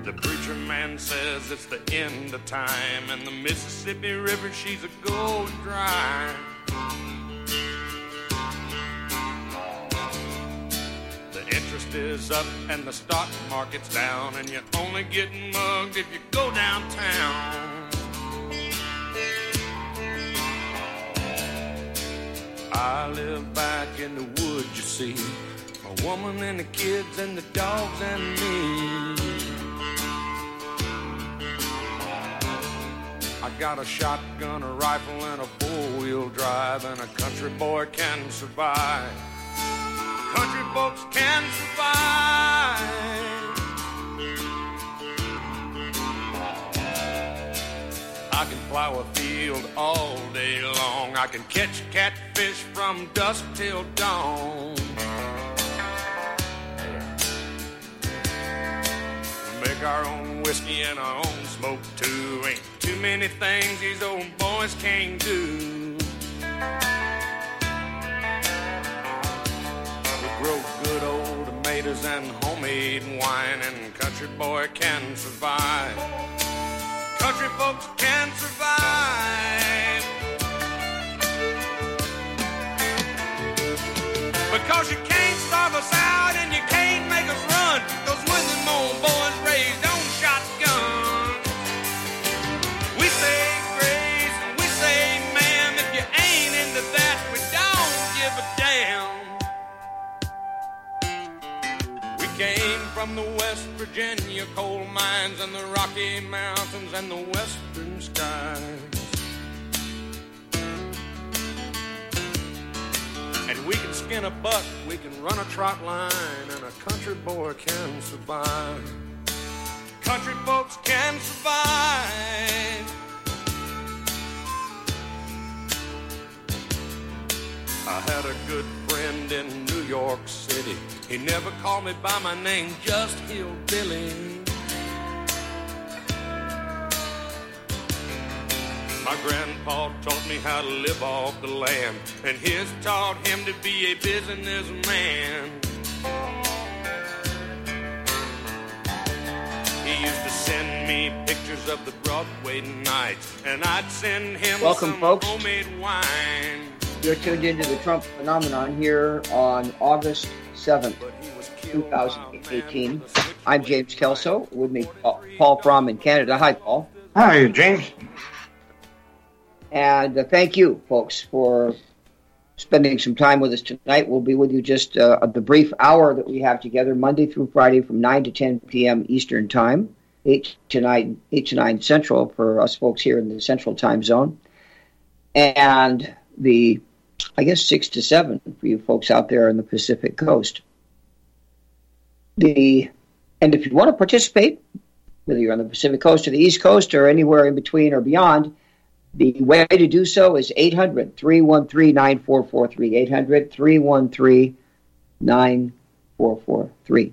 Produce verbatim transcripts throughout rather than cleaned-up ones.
The preacher man says it's the end of time, and the Mississippi River, she's a going dry. The interest is up and the stock market's down, and you're only getting mugged if you go downtown. I live back in the woods, you see, a woman and the kids and the dogs and me. I got a shotgun, a rifle, and a four-wheel drive, and a country boy can survive. Country folks can survive. I can plow a field all day long. I can catch catfish from dusk till dawn. Make our own whiskey and our own smoke too. Ain't too many things these old boys can't do. We grow good old tomatoes and homemade wine, and country boy can survive. Country folks can survive. Because you can't starve us out and you can't make us run. Those when them old boys raised on shotguns. We say grace and we say ma'am. If you ain't into that, we don't give a damn. We came from the West Virginia coal mines and the Rocky Mountains and the western skies. And we can skin a buck, we can run a trot line, and a country boy can survive. Country folks can survive. I had a good friend in New York City. He never called me by my name, just Hillbilly. My grandpa taught me how to live off the land, and his taught him to be a businessman. He used to send me pictures of the Broadway nights, and I'd send him Welcome, some folks. homemade wine. You're tuned into the Trump Phenomenon here on August seventh, twenty eighteen. I'm James Kelso. With me, Paul Fromm in Canada. Hi, Paul. Hi, James. And uh, thank you, folks, for spending some time with us tonight. We'll be with you just uh, the brief hour that we have together, Monday through Friday from nine to ten p.m. Eastern Time, eight to nine, eight to nine Central for us folks here in the Central Time Zone. And the, I guess, six to seven for you folks out there on the Pacific Coast. The And if you want to participate, whether you're on the Pacific Coast or the East Coast or anywhere in between or beyond, the way to do so is eight hundred, three one three, nine four four three, eight hundred, three one three, nine four four three.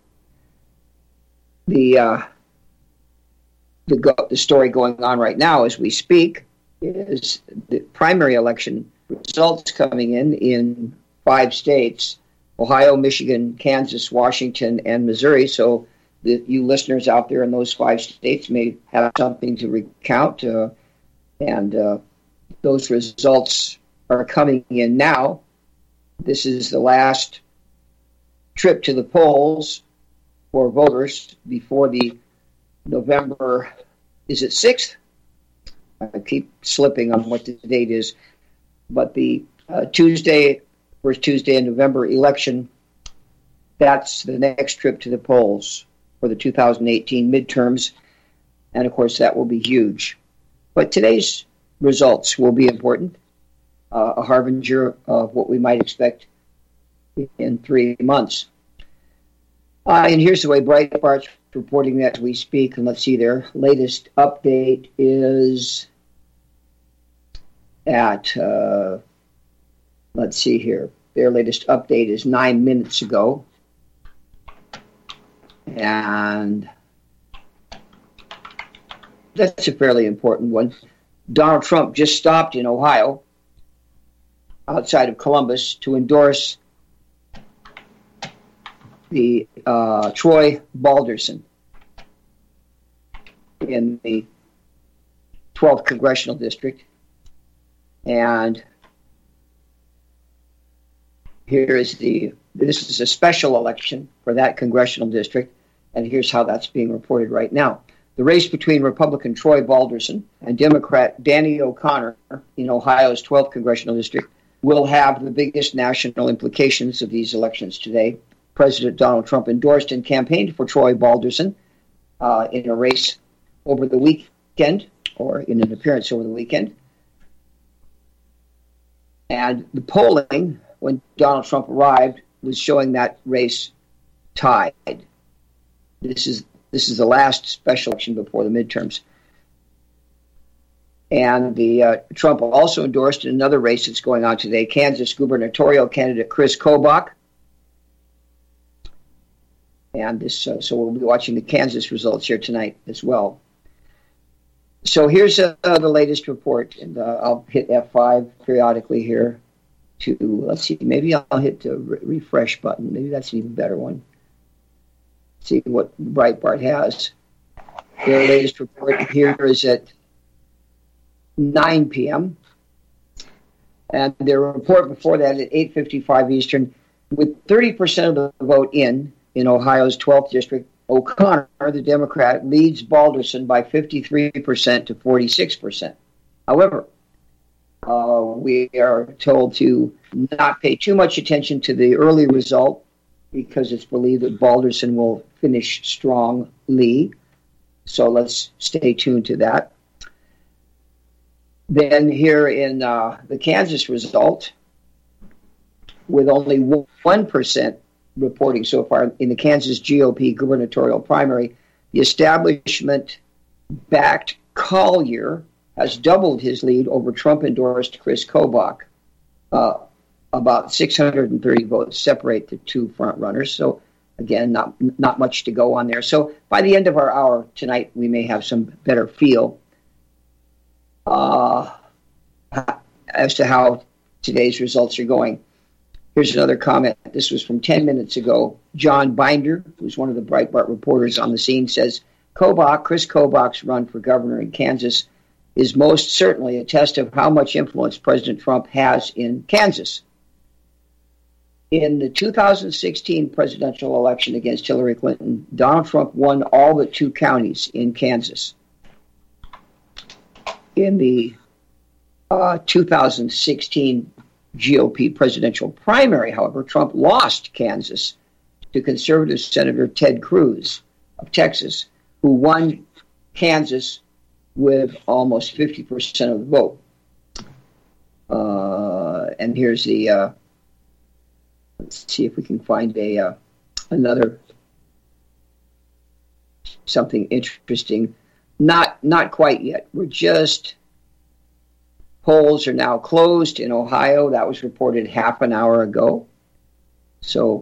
The, uh, the, go- the story going on right now as we speak is the primary election results coming in in five states, Ohio, Michigan, Kansas, Washington, and Missouri. So the, you listeners out there in those five states may have something to recount. Uh, and uh, those results are coming in now. This is the last trip to the polls for voters before the November, is it sixth? I keep slipping on what the date is. But the uh, Tuesday, first Tuesday in November election, that's the next trip to the polls for the two thousand eighteen midterms. And, of course, that will be huge. But today's results will be important, uh, a harbinger of what we might expect in three months. Uh, and here's the way Breitbart's reporting that as we speak. And let's see, their latest update is at, uh, let's see here, their latest update is nine minutes ago. And that's a fairly important one. Donald Trump just stopped in Ohio, outside of Columbus, to endorse the uh, Troy Balderson. in the twelfth Congressional District. And here is the, this is a special election for that Congressional District, and here's how that's being reported right now. The race between Republican Troy Balderson and Democrat Danny O'Connor in Ohio's twelfth Congressional District will have the biggest national implications of these elections today. President Donald Trump endorsed and campaigned for Troy Balderson uh, in a race over the weekend, or in an appearance over the weekend. And the polling, when Donald Trump arrived, was showing that race tied. This is this is the last special election before the midterms. And the uh, Trump also endorsed in another race that's going on today, Kansas gubernatorial candidate Chris Kobach. And this, uh, so we'll be watching the Kansas results here tonight as well. So here's uh, the latest report, and uh, I'll hit F five periodically here to, let's see, maybe I'll hit the re- refresh button. Maybe that's an even better one. See what Breitbart has. Their latest report here is at nine p.m. And their report before that at eight fifty-five Eastern, with thirty percent of the vote in, in Ohio's twelfth District, O'Connor, the Democrat, leads Balderson by fifty-three percent to forty-six percent. However, uh, we are told to not pay too much attention to the early result because it's believed that Balderson will finish strongly. So let's stay tuned to that. Then here in uh, the Kansas result, with only one percent reporting so far in the Kansas G O P gubernatorial primary, the establishment-backed Collier has doubled his lead over Trump-endorsed Chris Kobach. Uh, about six hundred thirty votes separate the two front-runners. So, again, not not much to go on there. So by the end of our hour tonight, we may have some better feel uh, as to how today's results are going. Here's another comment. This was from ten minutes ago. John Binder, who's one of the Breitbart reporters on the scene, says, Kobach, Chris Kobach's run for governor in Kansas is most certainly a test of how much influence President Trump has in Kansas. In the two thousand sixteen presidential election against Hillary Clinton, Donald Trump won all but two counties in Kansas. In the uh, two thousand sixteen G O P presidential primary, however, Trump lost Kansas to conservative Senator Ted Cruz of Texas, who won Kansas with almost fifty percent of the vote. Uh, and here's the, uh, let's see if we can find a uh, another, something interesting. Not, not quite yet. We're just... Polls are now closed in Ohio. That was reported half an hour ago. So,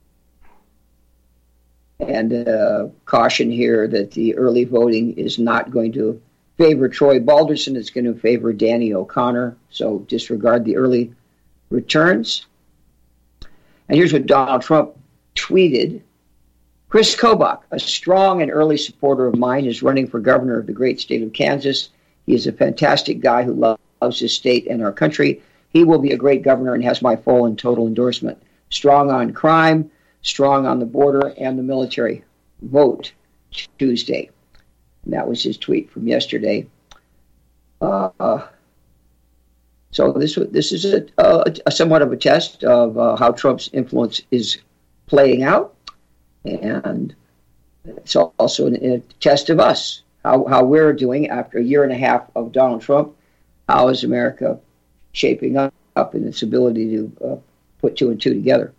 and uh, caution here that the early voting is not going to favor Troy Balderson. It's going to favor Danny O'Connor. So disregard the early returns. And here's what Donald Trump tweeted. Chris Kobach, a strong and early supporter of mine, is running for governor of the great state of Kansas. He is a fantastic guy who loves loves his state and our country. He will be a great governor and has my full and total endorsement. Strong on crime, strong on the border and the military. Vote Tuesday. And that was his tweet from yesterday. Uh, uh, so this this is a, a, a somewhat of a test of uh, how Trump's influence is playing out, and it's also a, a test of us, how how we're doing after a year and a half of Donald Trump. How is America shaping up, up in its ability to uh, put two and two together?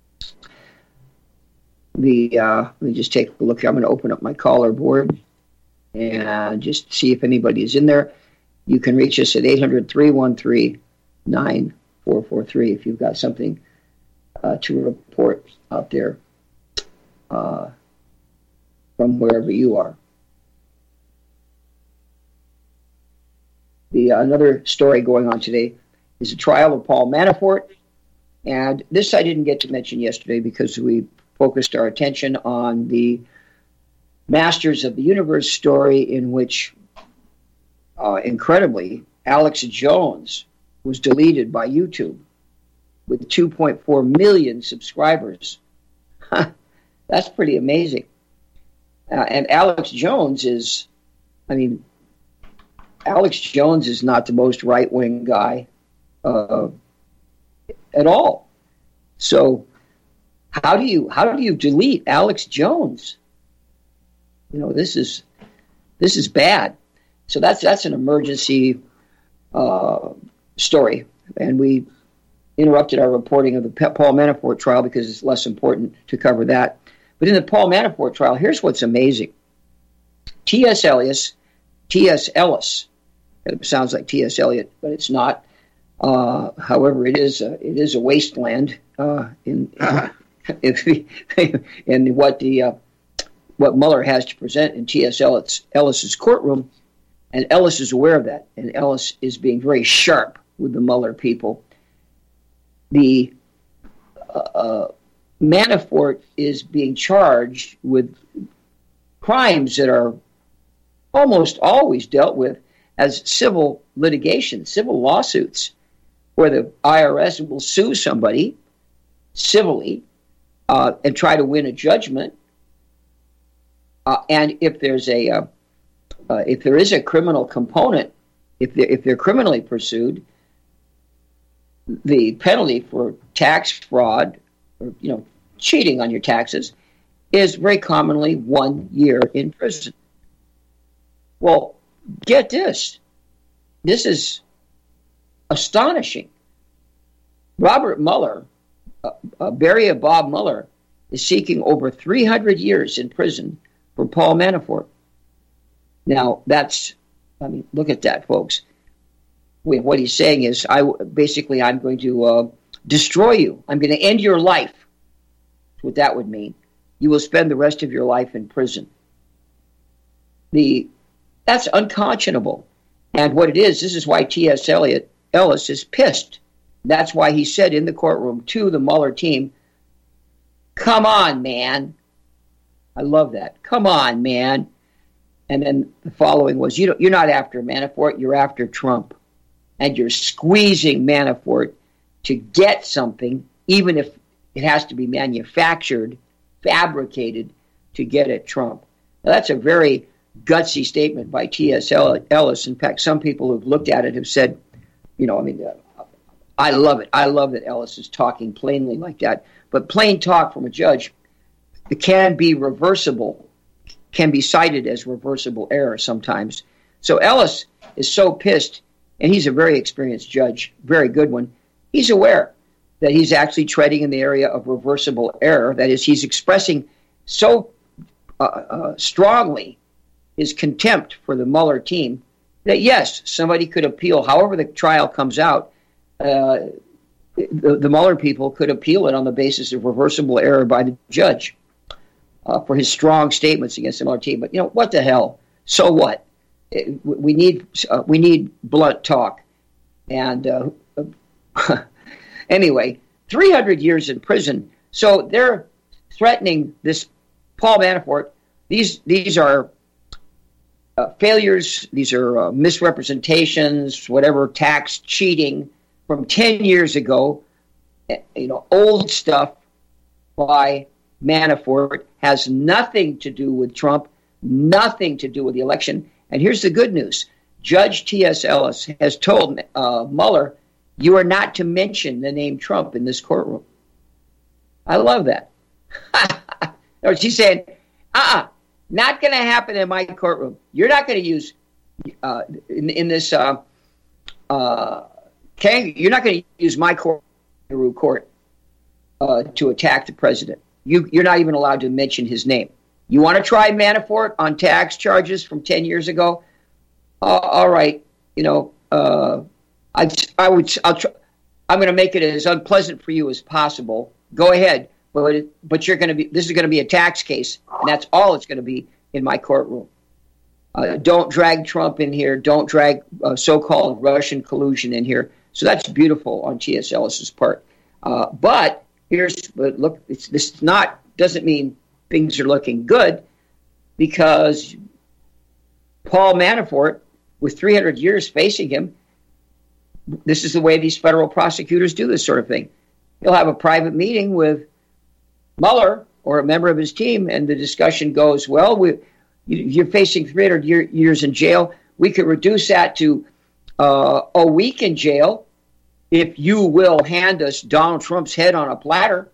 The uh, let me just take a look here. I'm going to open up my caller board and just see if anybody is in there. You can reach us at eight hundred, three one three, nine four four three if you've got something uh, to report out there uh, from wherever you are. The uh, another story going on today is the trial of Paul Manafort. And this I didn't get to mention yesterday because we focused our attention on the Masters of the Universe story in which, uh, incredibly, Alex Jones was deleted by YouTube with two point four million subscribers. That's pretty amazing. Uh, and Alex Jones is, I mean, Alex Jones is not the most right-wing guy uh, at all. So how do you how do you delete Alex Jones? You know, this is this is bad. So that's that's an emergency uh, story, and we interrupted our reporting of the Paul Manafort trial because it's less important to cover that. But in the Paul Manafort trial, here's what's amazing: T S. Eliot, T S. Ellis. It sounds like T S. Eliot, but it's not. Uh, however, it is a, it is a wasteland uh, in if in what the uh, what Mueller has to present in T S. Ellis, Ellis's courtroom, and Ellis is aware of that, and Ellis is being very sharp with the Mueller people. The uh, Manafort is being charged with crimes that are almost always dealt with as civil litigation, civil lawsuits, where the I R S will sue somebody civilly uh, and try to win a judgment. Uh, and if there's a uh, uh, if there is a criminal component, if they're, if they're criminally pursued, the penalty for tax fraud, or you know, cheating on your taxes, is very commonly one year in prison. Well, get this. This is astonishing. Robert Mueller, uh, uh, Barry Bob Mueller, is seeking over three hundred years in prison for Paul Manafort. Now, that's, I mean, look at that, folks. Wait, what he's saying is, I basically, I'm going to uh, destroy you. I'm going to end your life. That's what that would mean. You will spend the rest of your life in prison. The That's unconscionable. And what it is, this is why T S. Eliot Ellis is pissed. That's why he said in the courtroom to the Mueller team, come on, man. I love that. Come on, man. And then the following was, you don't, you're not after Manafort, you're after Trump. And you're squeezing Manafort to get something, even if it has to be manufactured, fabricated, to get at Trump. Now, that's a very gutsy statement by T S. Ellis. In fact, some people who've looked at it have said, you know, I mean, uh, I love it. I love that Ellis is talking plainly like that. But plain talk from a judge, it can be reversible, can be cited as reversible error sometimes. So Ellis is so pissed, and he's a very experienced judge, very good one. He's aware that he's actually treading in the area of reversible error. That is, he's expressing so uh, uh, strongly his contempt for the Mueller team that, yes, somebody could appeal. However the trial comes out, uh, the, the Mueller people could appeal it on the basis of reversible error by the judge uh, for his strong statements against the Mueller team. But, you know, what the hell? So what? It, we need uh, we need blunt talk. And uh, anyway, three hundred years in prison. So they're threatening this Paul Manafort. These these are uh, failures. These are uh, misrepresentations, whatever, tax cheating from ten years ago. You know, old stuff by Manafort, has nothing to do with Trump, nothing to do with the election. And here's the good news. Judge T S. Ellis has told uh, Mueller, you are not to mention the name Trump in this courtroom. I love that. She's saying, uh-uh, not going to happen in my courtroom. You're not going to use, uh, in, in this, uh, uh, Kang, you're not going to use my court, court uh, to attack the president. You, you're not even allowed to mention his name. You want to try Manafort on tax charges from ten years ago? Uh, all right, you know, uh, I, I would, I'll try, I'm going to make it as unpleasant for you as possible. Go ahead, but it, but you're going to be. This is going to be a tax case, and that's all it's going to be in my courtroom. Uh, don't drag Trump in here. Don't drag uh, so-called Russian collusion in here. So that's beautiful on T S. Ellis's part. Uh, but here's, but look, it's, this is not doesn't mean things are looking good. because Paul Manafort, with three hundred years facing him, this is the way these federal prosecutors do this sort of thing. He'll have a private meeting with Mueller or a member of his team, and the discussion goes, well, we, you're facing three hundred year, years in jail. We could reduce that to uh, a week in jail if you will hand us Donald Trump's head on a platter.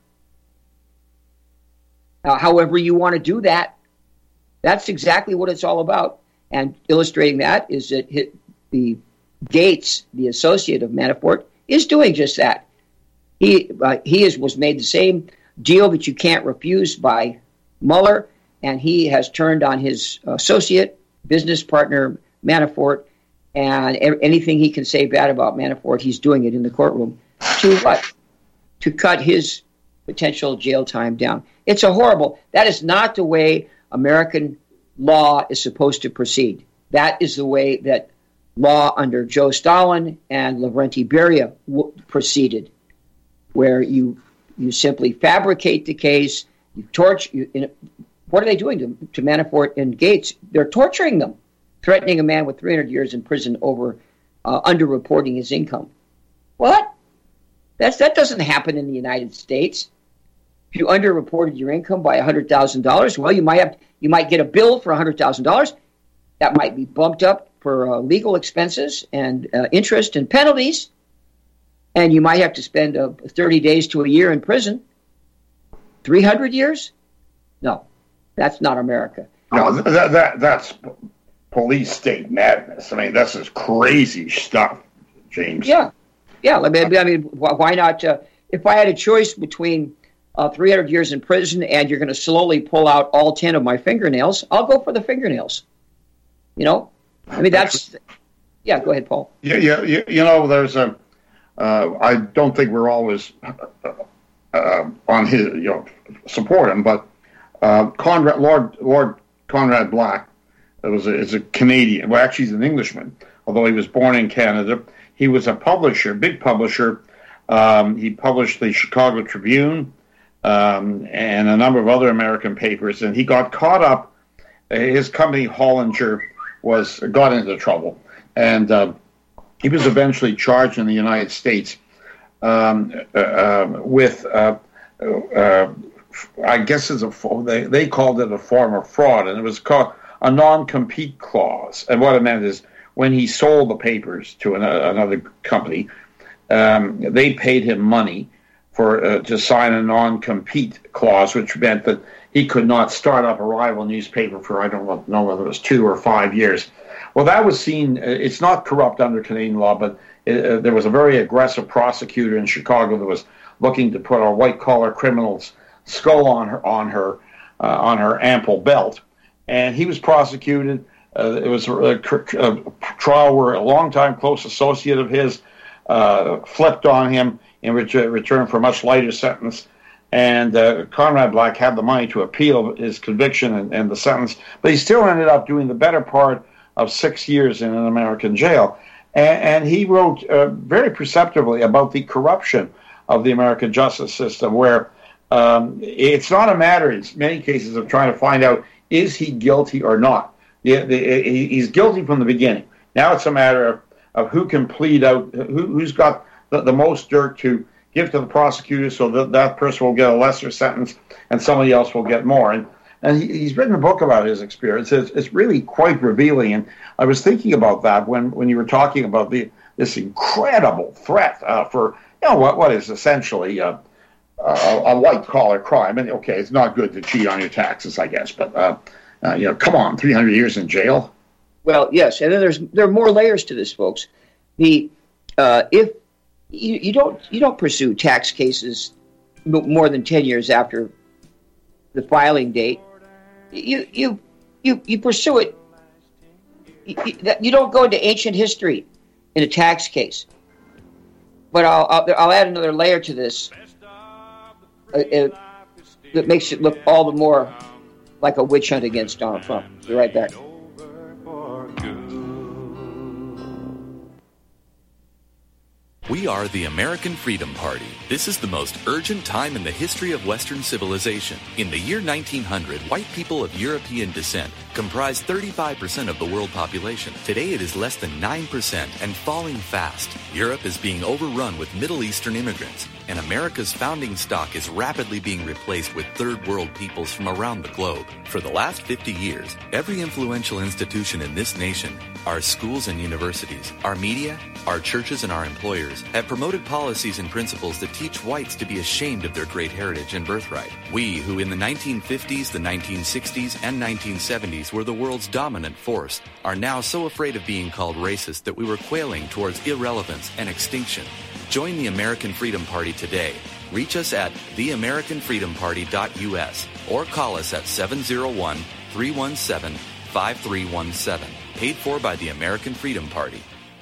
Uh, however you want to do that. That's exactly what it's all about. And illustrating that is that the Gates, the associate of Manafort, is doing just that. He uh, he is, was made the same deal that you can't refuse by Mueller, and he has turned on his associate, business partner, Manafort, and anything he can say bad about Manafort, he's doing it in the courtroom. To what? To cut his potential jail time down. It's a horrible, that is not the way American law is supposed to proceed. That is the way that law under Joe Stalin and Lavrenti Beria w- proceeded, where you you simply fabricate the case, you torture. You, in, what are they doing to, to Manafort and Gates? They're torturing them, threatening a man with three hundred years in prison over uh, underreporting his income. What? That's that doesn't happen in the United States. If you underreported your income by one hundred thousand dollars, well, you might have you might get a bill for one hundred thousand dollars. That might be bumped up for uh, legal expenses and uh, interest and penalties, and you might have to spend uh, thirty days to a year in prison. three hundred years? No, that's not America. No, that, that that's police state madness. I mean, that's just crazy stuff, James. Yeah, yeah. I mean, I mean why not? Uh, if I had a choice between uh, three hundred years in prison and you're going to slowly pull out all ten of my fingernails, I'll go for the fingernails. You know, I mean, that's, yeah, go ahead, Paul. Yeah, yeah, you, you know, there's a, uh, I don't think we're always uh, uh, on his, you know, support him, but uh, Conrad, Lord Lord Conrad Black was a, is a Canadian, well, actually he's an Englishman, although he was born in Canada. He was a publisher, big publisher. Um, he published the Chicago Tribune um, and a number of other American papers, and he got caught up, his company, Hollinger, was got into trouble, and uh, he was eventually charged in the United States um, uh, uh, with, uh, uh, I guess it's a they they called it a form of fraud, and it was called a non-compete clause. And what it meant is when he sold the papers to an, another company, um, they paid him money for uh, to sign a non-compete clause, which meant that he could not start up a rival newspaper for, I don't know whether it was two or five years. Well, that was seen, it's not corrupt under Canadian law, but it, uh, there was a very aggressive prosecutor in Chicago that was looking to put a white-collar criminal's skull on her on her, uh, on her ample belt. And he was prosecuted. Uh, it was a, a, a trial where a longtime close associate of his uh, flipped on him in ret- return for a much lighter sentence. And uh, Conrad Black had the money to appeal his conviction and, and the sentence, but he still ended up doing the better part of six years in an American jail. And, and he wrote uh, very perceptively about the corruption of the American justice system, where um, it's not a matter, in many cases, of trying to find out, is he guilty or not? The, the, he's guilty from the beginning. Now it's a matter of, of who can plead out, who, who's got the, the most dirt to give to the prosecutor so that that person will get a lesser sentence and somebody else will get more. And and he, he's written a book about his experience. It's, it's really quite revealing. And I was thinking about that when, when you were talking about the this incredible threat uh, for, you know, what what is essentially a, a, a white-collar crime. And, okay, it's not good to cheat on your taxes, I guess. But, uh, uh, you know, come on, three hundred years in jail? Well, yes. And then there's there are more layers to this, folks. The uh, if You, you don't you don't pursue tax cases more than ten years after the filing date. You you you, you pursue it. You, you don't go into ancient history in a tax case. But I'll I'll, I'll add another layer to this uh, uh, that makes it look all the more like a witch hunt against Donald Trump. Be right back. We are the American Freedom Party. This is the most urgent time in the history of Western civilization. In the year nineteen hundred, white people of European descent comprised thirty-five percent of the world population. Today it is less than nine percent and falling fast. Europe is being overrun with Middle Eastern immigrants, and America's founding stock is rapidly being replaced with third world peoples from around the globe. For the last fifty years, every influential institution in this nation, our schools and universities, our media, our churches and our employers, have promoted policies and principles that teach whites to be ashamed of their great heritage and birthright. We, who in the nineteen fifties, the nineteen sixties, and nineteen seventies were the world's dominant force, are now so afraid of being called racist that we were quailing towards irrelevance and extinction. Join the American Freedom Party today. Reach us at the american freedom party dot u s or call us at seven oh one, three one seven, five three one seven. Paid for by the American Freedom Party.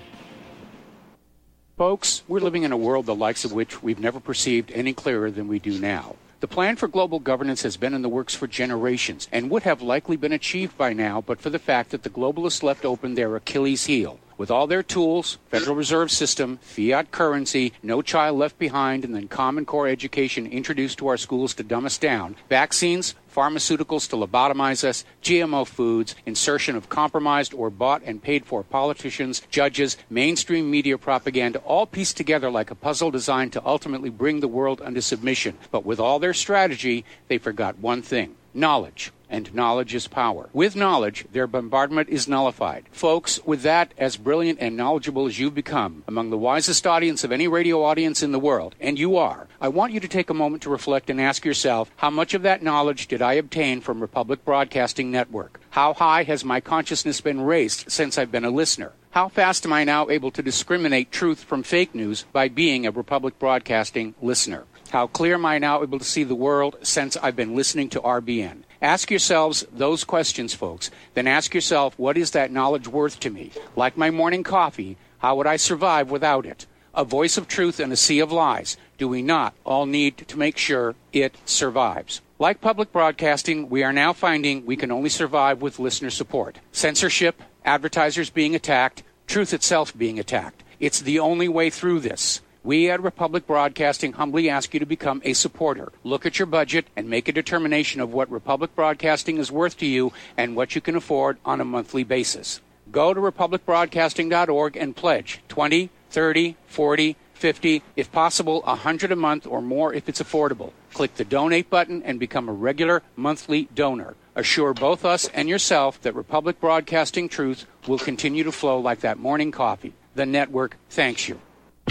Folks, we're living in a world the likes of which we've never perceived any clearer than we do now. The plan for global governance has been in the works for generations and would have likely been achieved by now but for the fact that the globalists left open their Achilles heel. With all their tools, Federal Reserve System, fiat currency, no child left behind, and then Common Core education introduced to our schools to dumb us down, vaccines, pharmaceuticals to lobotomize us, G M O foods, insertion of compromised or bought and paid for politicians, judges, mainstream media propaganda, all pieced together like a puzzle designed to ultimately bring the world under submission. But with all their strategy, they forgot one thing: knowledge. And knowledge is power. With knowledge, their bombardment is nullified. Folks, with that, as brilliant and knowledgeable as you've become, among the wisest audience of any radio audience in the world, and you are, I want you to take a moment to reflect and ask yourself, how much of that knowledge did I obtain from Republic Broadcasting Network? How high has my consciousness been raised since I've been a listener? How fast am I now able to discriminate truth from fake news by being a Republic Broadcasting listener? How clear am I now able to see the world since I've been listening to R B N? Ask yourselves those questions, folks. Then ask yourself, what is that knowledge worth to me? Like my morning coffee, how would I survive without it? A voice of truth in a sea of lies. Do we not all need to make sure it survives? Like public broadcasting, we are now finding we can only survive with listener support. Censorship, advertisers being attacked, truth itself being attacked. It's the only way through this. We at Republic Broadcasting humbly ask you to become a supporter. Look at your budget and make a determination of what Republic Broadcasting is worth to you and what you can afford on a monthly basis. Go to republic broadcasting dot org and pledge twenty, thirty, forty, fifty, if possible, one hundred a month or more if it's affordable. Click the donate button and become a regular monthly donor. Assure both us and yourself that Republic Broadcasting truth will continue to flow like that morning coffee. The network thanks you.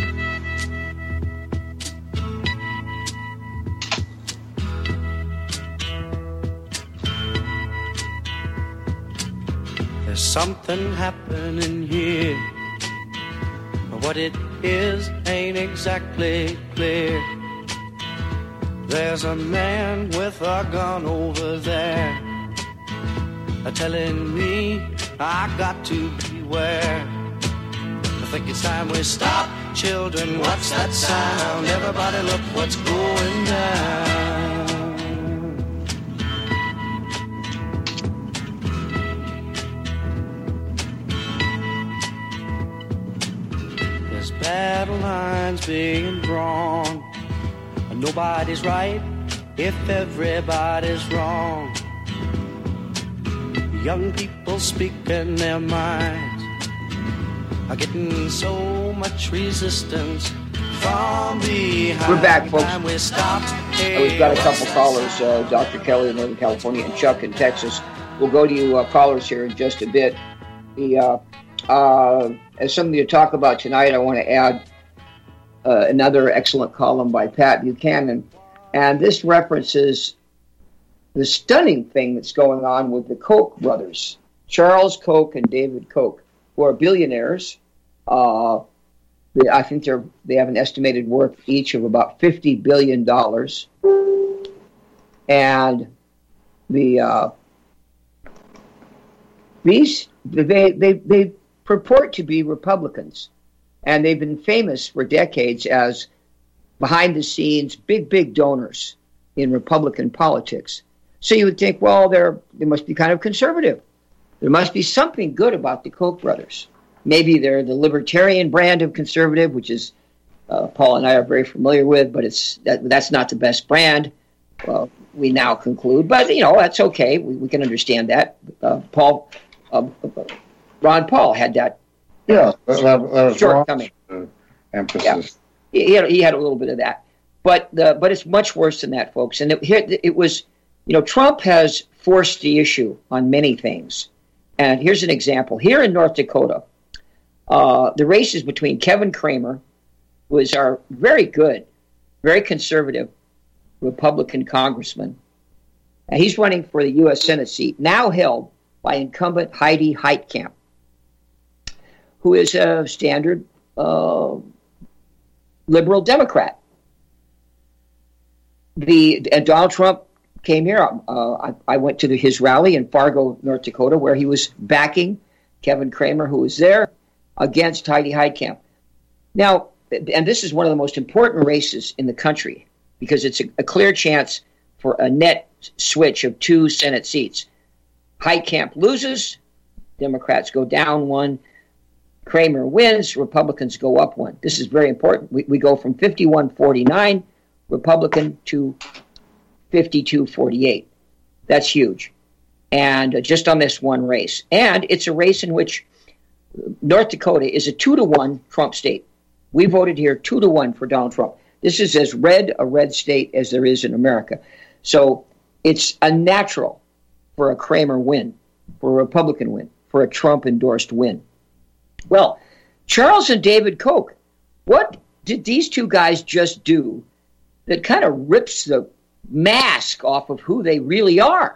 There's something happening here, but what it is ain't exactly clear. There's a man with a gun over there, telling me I got to beware. I think it's time we stop, children, what's that sound? Everybody look what's going down. Battle lines being drawn. Nobody's right if everybody's wrong. Young people speaking their minds are getting so much resistance from behind. We're back, folks. We stopped. Hey, we've got a couple callers, uh, Doctor Kelly in Northern California and Chuck in Texas. We'll go to you uh, callers here in just a bit. The uh, uh, As something to talk about tonight, I want to add uh, another excellent column by Pat Buchanan. And this references the stunning thing that's going on with the Koch brothers, Charles Koch and David Koch, who are billionaires. Uh, they, I think they're they have an estimated worth each of about fifty billion dollars. And the uh, these they they they purport to be Republicans, and they've been famous for decades as behind-the-scenes big, big donors in Republican politics. So you would think, well, they're they must be kind of conservative. There must be something good about the Koch brothers. Maybe they're the libertarian brand of conservative, which is uh, Paul and I are very familiar with, but it's that, that's not the best brand. Well, we now conclude, but you know that's okay. We, we can understand that. Uh, Paul, uh, Ron Paul had that. Yeah, that, that, that was shortcoming. Ron's, uh, emphasis. Yeah. He, had, he had a little bit of that, but the, but it's much worse than that, folks. And it, here it was, you know, Trump has forced the issue on many things. And here's an example. Here in North Dakota, uh, the race is between Kevin Cramer, who is our very good, very conservative Republican congressman. And he's running for the U S Senate seat, now held by incumbent Heidi Heitkamp, who is a standard uh, liberal Democrat. The and Donald Trump came here. Uh, I, I went to the, his rally in Fargo, North Dakota, where he was backing Kevin Cramer, who was there, against Heidi Heitkamp. Now, and this is one of the most important races in the country because it's a, a clear chance for a net switch of two Senate seats. Heitkamp loses, Democrats go down one. Cramer wins, Republicans go up one. This is very important. We, we go from fifty-one forty-nine Republican to fifty-two forty-eight. That's huge. And uh, just on this one race. And it's a race in which North Dakota is a two to one Trump state. We voted here two to one for Donald Trump. This is as red a red state as there is in America. So it's a natural for a Cramer win, for a Republican win, for a Trump-endorsed win. Well, Charles and David Koch, what did these two guys just do that kind of rips the mask off of who they really are?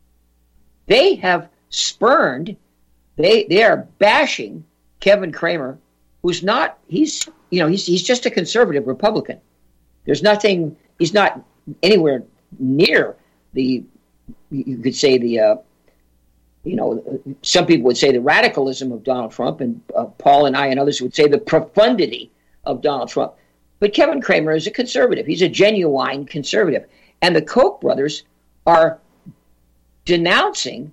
They have spurned, they they are bashing Kevin Cramer, who's not, he's, you know, he's he's just a conservative Republican. There's nothing, he's not anywhere near the, you could say the, uh, you know, some people would say the radicalism of Donald Trump, and uh, Paul and I and others would say the profundity of Donald Trump. But Kevin Cramer is a conservative. He's a genuine conservative. And the Koch brothers are denouncing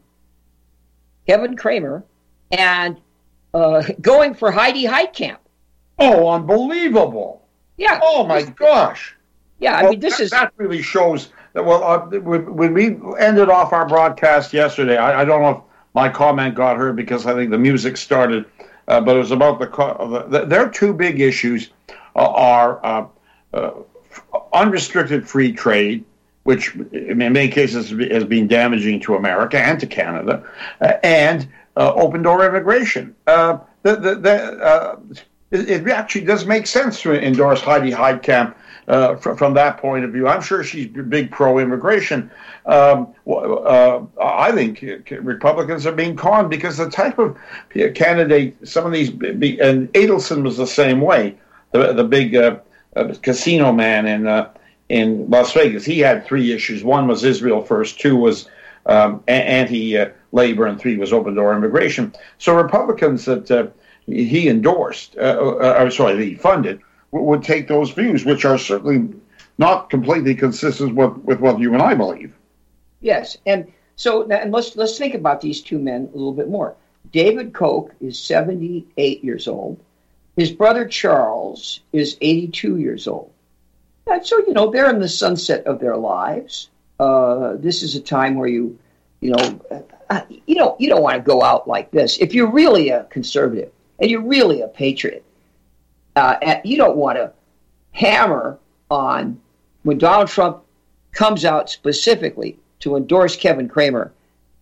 Kevin Cramer and uh, going for Heidi Heitkamp. Oh, unbelievable. Yeah. Oh, my gosh. Yeah, I well, mean, this that, is... That really shows... that. Well, uh, when we ended off our broadcast yesterday, I, I don't know if my comment got heard because I think the music started, uh, but it was about the... the their two big issues uh, are uh, uh, unrestricted free trade, which in many cases has been damaging to America and to Canada, uh, and uh, open-door immigration. Uh, the, the, the, uh, it, it actually does make sense to endorse Heidi Heitkamp uh, fr- from that point of view. I'm sure she's big pro-immigration. Um, uh, I think Republicans are being conned because the type of candidate, some of these, and Adelson was the same way, the, the big uh, uh, casino man in uh, in Las Vegas. He had three issues. One was Israel first, two was um, anti-labor, and three was open-door immigration. So Republicans that uh, he endorsed, uh, or sorry, that he funded, w- would take those views, which are certainly not completely consistent with, with what you and I believe. Yes, and so and let's let's think about these two men a little bit more. David Koch is seventy-eight years old. His brother Charles is eighty-two years old. And so, you know, they're in the sunset of their lives. Uh, this is a time where you, you know, uh, you don't you don't want to go out like this. If you're really a conservative and you're really a patriot, uh, and you don't want to hammer on when Donald Trump comes out specifically to endorse Kevin Cramer.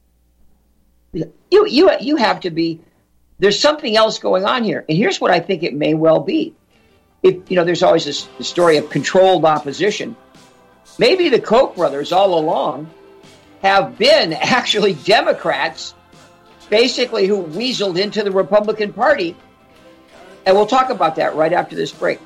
You you you have to be. There's something else going on here, and here's what I think it may well be. If you know, there's always this the story of controlled opposition. Maybe the Koch brothers all along have been actually Democrats, basically who weaseled into the Republican Party, and we'll talk about that right after this break.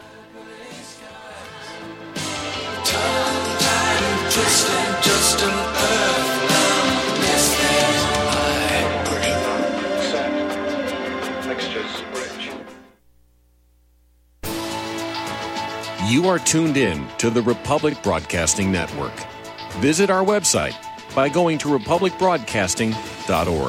You are tuned in to the Republic Broadcasting Network. Visit our website by going to republic broadcasting dot org.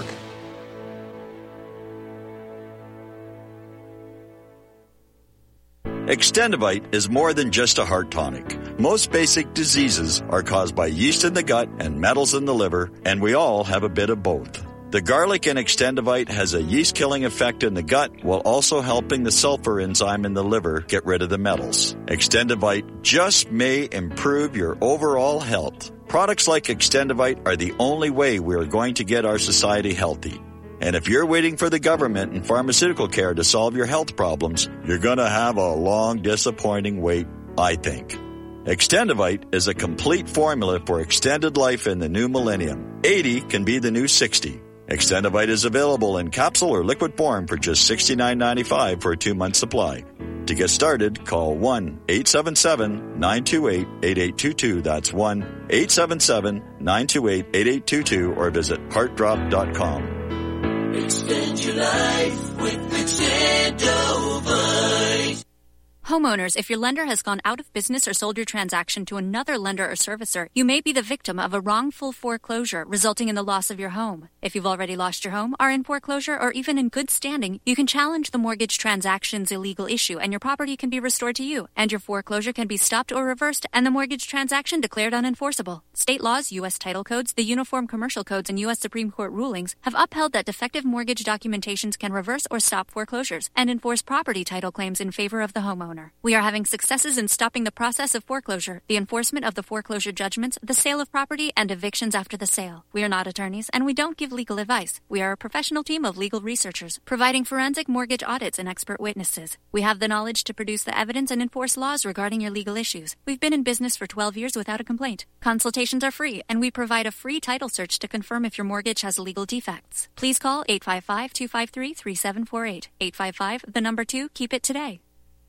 Extendivite is more than just a heart tonic. Most basic diseases are caused by yeast in the gut and metals in the liver, and we all have a bit of both. The garlic in Extendivite has a yeast-killing effect in the gut while also helping the sulfur enzyme in the liver get rid of the metals. Extendivite just may improve your overall health. Products like Extendivite are the only way we are going to get our society healthy. And if you're waiting for the government and pharmaceutical care to solve your health problems, you're going to have a long, disappointing wait, I think. Extendivite is a complete formula for extended life in the new millennium. eighty can be the new sixty. Extendivite is available in capsule or liquid form for just sixty-nine ninety-five for a two-month supply. To get started, call one eight seven seven, nine two eight, eight eight two two. That's one eight seven seven, nine two eight, eight eight two two or visit heart drop dot com. Extend your life with Extendivite. Homeowners, if your lender has gone out of business or sold your transaction to another lender or servicer, you may be the victim of a wrongful foreclosure resulting in the loss of your home. If you've already lost your home, are in foreclosure, or even in good standing, you can challenge the mortgage transaction's illegal issue and your property can be restored to you, and your foreclosure can be stopped or reversed and the mortgage transaction declared unenforceable. State laws, U S title codes, the Uniform Commercial Codes, and U S Supreme Court rulings have upheld that defective mortgage documentations can reverse or stop foreclosures and enforce property title claims in favor of the homeowner. We are having successes in stopping the process of foreclosure, the enforcement of the foreclosure judgments, the sale of property, and evictions after the sale. We are not attorneys, and we don't give legal advice. We are a professional team of legal researchers, providing forensic mortgage audits and expert witnesses. We have the knowledge to produce the evidence and enforce laws regarding your legal issues. We've been in business for twelve years without a complaint. Consultations are free, and we provide a free title search to confirm if your mortgage has legal defects. Please call eight five five, two five three, three seven four eight. eight five five, the number two, keep it today.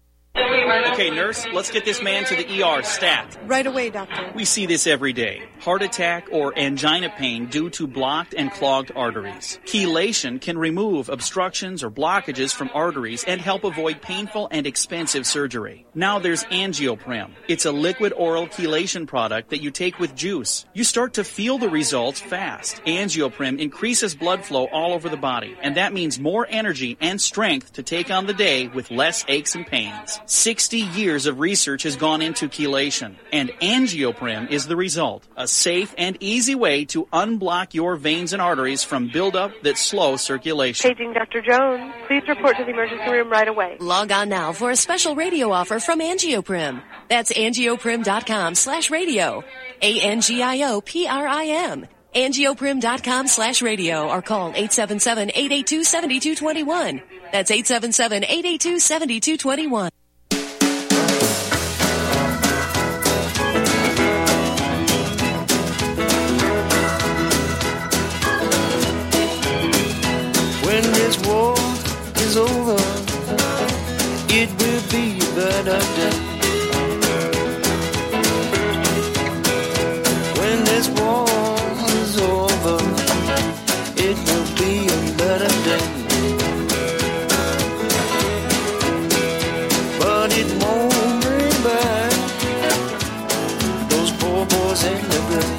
Okay, nurse, let's get this man to the E R stat. Right away, doctor. We see this every day. Heart attack or angina pain due to blocked and clogged arteries. Chelation can remove obstructions or blockages from arteries and help avoid painful and expensive surgery. Now there's Angioprim. It's a liquid oral chelation product that you take with juice. You start to feel the results fast. Angioprim increases blood flow all over the body, and that means more energy and strength to take on the day with less aches and pains. sixty years of research has gone into chelation, and Angioprim is the result. A safe and easy way to unblock your veins and arteries from buildup that slow circulation. Paging Doctor Jones. Please report to the emergency room right away. Log on now for a special radio offer from Angioprim. That's angioprim.com slash radio. A-N-G-I-O-P-R-I-M. Angioprim.com slash radio or call eight seven seven, eight eight two, seven two two one. That's eight seven seven, eight eight two, seven two two one. When this war is over, it will be a better day. When this war is over, it will be a better day. But it won't bring back those poor boys in the grave.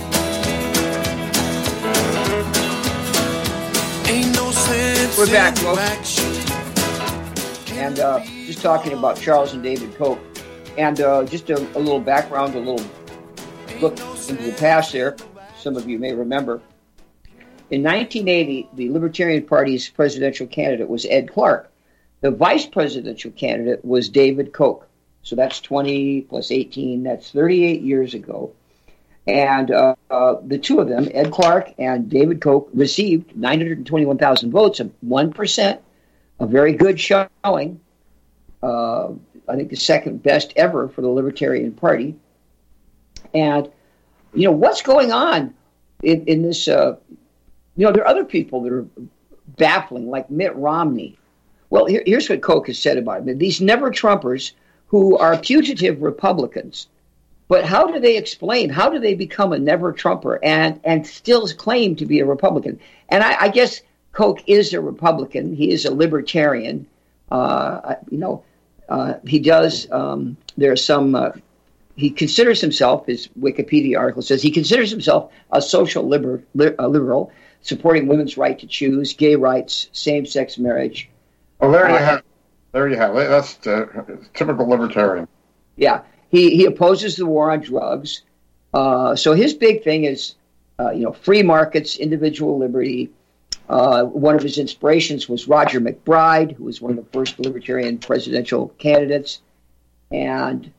Ain't no sense. We're back, folks. And uh, just talking about Charles and David Koch. And uh, just a, a little background, a little look into the past there. Some of you may remember. In nineteen eighty, the Libertarian Party's presidential candidate was Ed Clark. The vice presidential candidate was David Koch. So that's twenty plus eighteen, that's thirty-eight years ago. And uh, uh, the two of them, Ed Clark and David Koch, received nine hundred twenty-one thousand votes, of one percent, a very good showing. Uh, I think the second best ever for the Libertarian Party. And, you know, what's going on in, in this, uh, you know, there are other people that are baffling, like Mitt Romney. Well, here, here's what Koch has said about him. These never-Trumpers who are putative Republicans. But how do they explain, how do they become a never-Trumper and, and still claim to be a Republican? And I, I guess Koch is a Republican. He is a libertarian. Uh, you know, uh, he does, um, there are some, uh, he considers himself, his Wikipedia article says, he considers himself a social liber, li, uh, liberal, supporting women's right to choose, gay rights, same-sex marriage. Well, there you have There you have it. That's uh, typical libertarian. Yeah, he he opposes the war on drugs. Uh, so his big thing is, uh, you know, free markets, individual liberty. Uh, one of his inspirations was Roger McBride, who was one of the first libertarian presidential candidates. And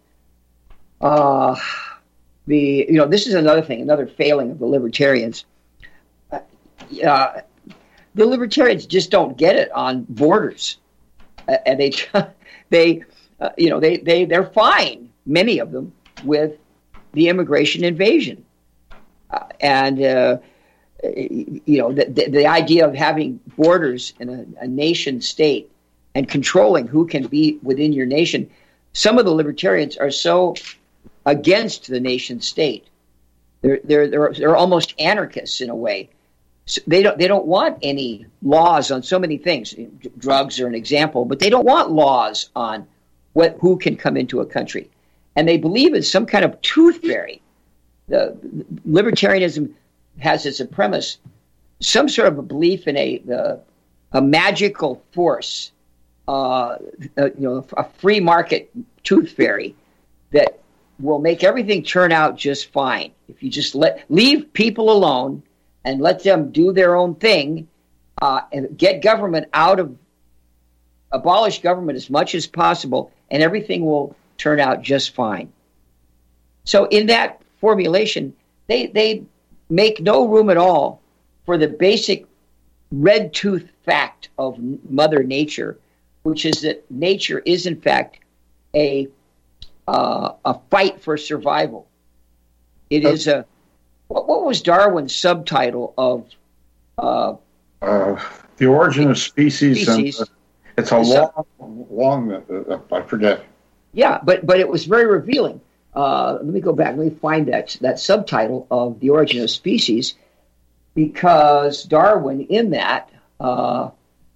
uh, the you know this is another thing, another failing of the libertarians. Uh, uh, the libertarians just don't get it on borders, uh, and they they uh, you know they they they're fine, many of them, with the immigration invasion, uh, and uh, you know the, the the idea of having borders in a, a nation state and controlling who can be within your nation. Some of the libertarians are so against the nation state; they're they're they're, they're almost anarchists in a way. So they don't they don't want any laws on so many things. Drugs are an example, but they don't want laws on what who can come into a country, and they believe in some kind of tooth fairy. The libertarianism has as a premise some sort of a belief in a the, a magical force. Uh, uh, you know, a free market tooth fairy that will make everything turn out just fine if you just let leave people alone and let them do their own thing, uh, and get government out of abolish government as much as possible, and everything will turn out just fine. So, in that formulation, they they make no room at all for the basic red tooth fact of Mother Nature, which is that nature is, in fact, a uh, a fight for survival. It is a what, what was Darwin's subtitle of uh, uh, The Origin of Species? species. And, uh, it's a long, long. Uh, I forget. Yeah, but but it was very revealing. Uh, let me go back. Let me find that that subtitle of The Origin of Species, because Darwin, in that, uh,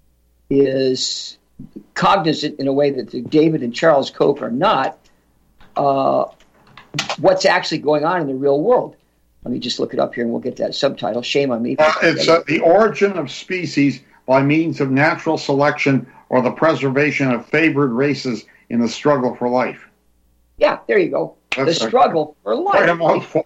is cognizant in a way that David and Charles Koch are not, uh, what's actually going on in the real world. Let me just look it up here and we'll get that subtitle. Shame on me. For uh, it's uh, The Origin of Species by Means of Natural Selection or the Preservation of Favored Races in the Struggle for Life. Yeah, there you go. That's the struggle a, for life. Quite a mouthful.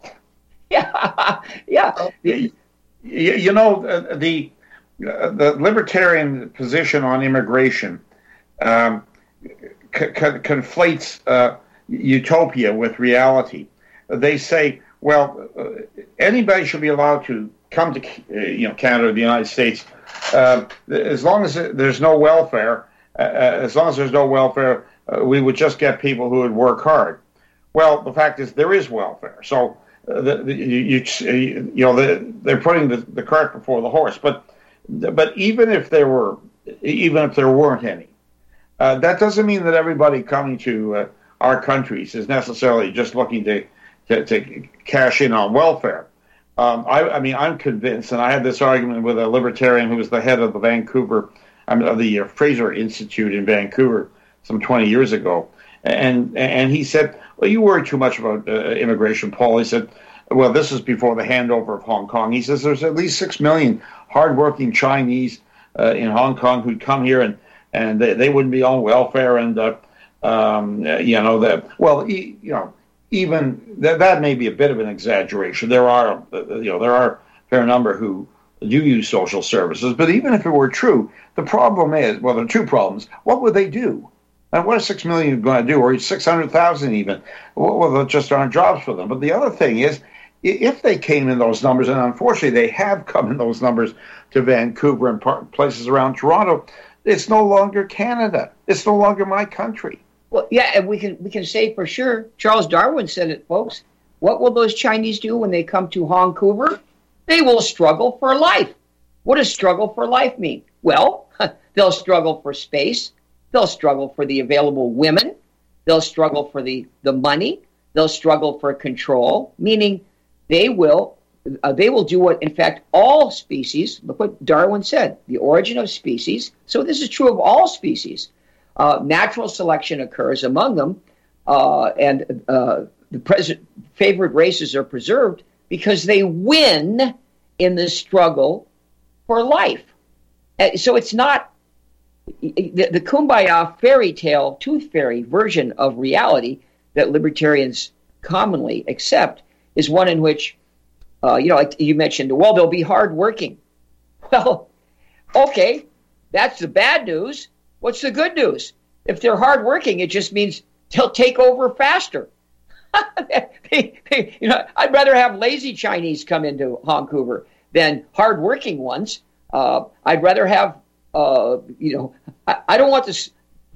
Yeah, yeah. Uh, you, you know, uh, the uh, the libertarian position on immigration um, c- c- conflates uh, utopia with reality. They say, well, uh, anybody should be allowed to come to uh, you know Canada or the United States uh, as long as there's no welfare. Uh, as long as there's no welfare, uh, we would just get people who would work hard. Well, the fact is there is welfare. So uh, the, the, you, you you know the, they're putting the, the cart before the horse. But but even if there were, even if there weren't any, uh, that doesn't mean that everybody coming to uh, our countries is necessarily just looking to to, to cash in on welfare. Um, I, I mean, I'm convinced, and I had this argument with a libertarian who was the head of the Vancouver, um, of the uh, Fraser Institute in Vancouver some twenty years ago. And and he said, well, you worry too much about uh, immigration, Paul. He said, well, this is before the handover of Hong Kong. He says there's at least six million hardworking Chinese uh, in Hong Kong who'd come here and, and they, they wouldn't be on welfare. And, uh, um, you know, that well, e- you know, even th- that may be a bit of an exaggeration. There are, uh, you know, there are a fair number who do use social services. But even if it were true, the problem is, well, there are two problems. What would they do? And what are six million going to do, or six hundred thousand even? Well, there just aren't jobs for them. But the other thing is, if they came in those numbers, and unfortunately they have come in those numbers to Vancouver and par- places around Toronto, it's no longer Canada. It's no longer my country. Well, yeah, and we can we can say for sure, Charles Darwin said it, folks. What will those Chinese do when they come to Vancouver? They will struggle for life. What does struggle for life mean? Well, they'll struggle for space. They'll struggle for the available women. They'll struggle for the, the money. They'll struggle for control, meaning they will uh, they will do what, in fact, all species, look what Darwin said, the origin of species. So this is true of all species. Uh, natural selection occurs among them, uh, and uh, the pres- favored races are preserved because they win in the struggle for life. Uh, so it's not the, the kumbaya fairy tale, tooth fairy version of reality that libertarians commonly accept is one in which, uh, you know, like you mentioned, well, they'll be hardworking. Well, okay, that's the bad news. What's the good news? If they're hardworking, it just means they'll take over faster. they, they, you know, I'd rather have lazy Chinese come into Vancouver than hardworking ones. Uh, I'd rather have, uh, you know, I, I don't want this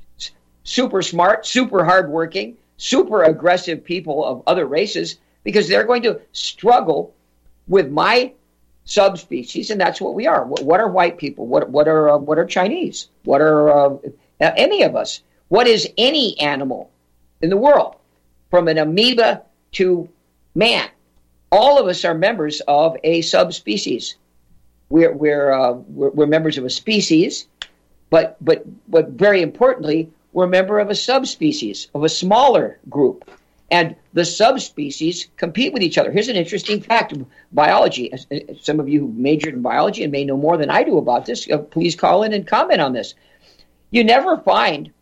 super smart, super hardworking, super aggressive people of other races, because they're going to struggle with my subspecies, and that's what we are. What, what are white people? What what are uh, what are Chinese? What are uh, any of us? What is any animal in the world, from an amoeba to man? All of us are members of a subspecies. We're we're uh, we're, we're members of a species, but but but very importantly, we're a member of a subspecies, of a smaller group. And the subspecies compete with each other. Here's an interesting fact of biology. Some of you who majored in biology and may know more than I do about this, uh, please call in and comment on this. You never find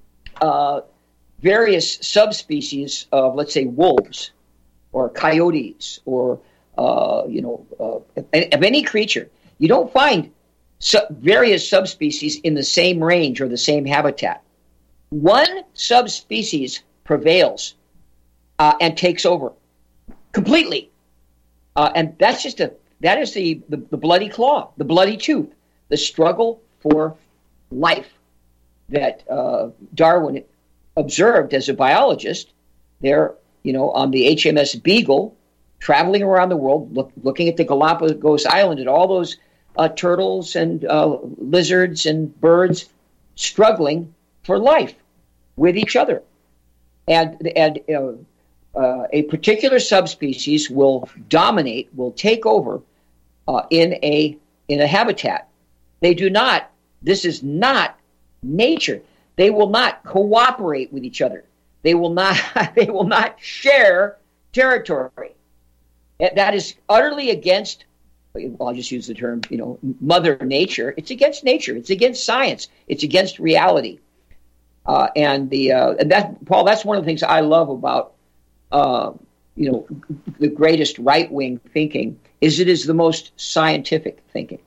uh, various subspecies of, let's say, wolves or coyotes or, uh, you know, uh, of any creature. You don't find su- various subspecies in the same range or the same habitat. One subspecies prevails uh, and takes over completely, uh, and that's just a that is the, the the bloody claw, the bloody tooth, the struggle for life that uh, Darwin observed as a biologist. There, you know, on the H M S Beagle, traveling around the world, look, looking at the Galapagos Island, at all those uh, turtles and uh, lizards and birds struggling for life with each other, and and uh, uh, a particular subspecies will dominate, will take over uh, in a in a habitat. They do not. This is not nature. They will not cooperate with each other. They will not. They will not share territory. That is utterly against. I'll just use the term, you know, Mother Nature. It's against nature. It's against science. It's against reality. Uh, and the uh, and that, Paul, that's one of the things I love about uh, you know the greatest right wing thinking is it is the most scientific thinking.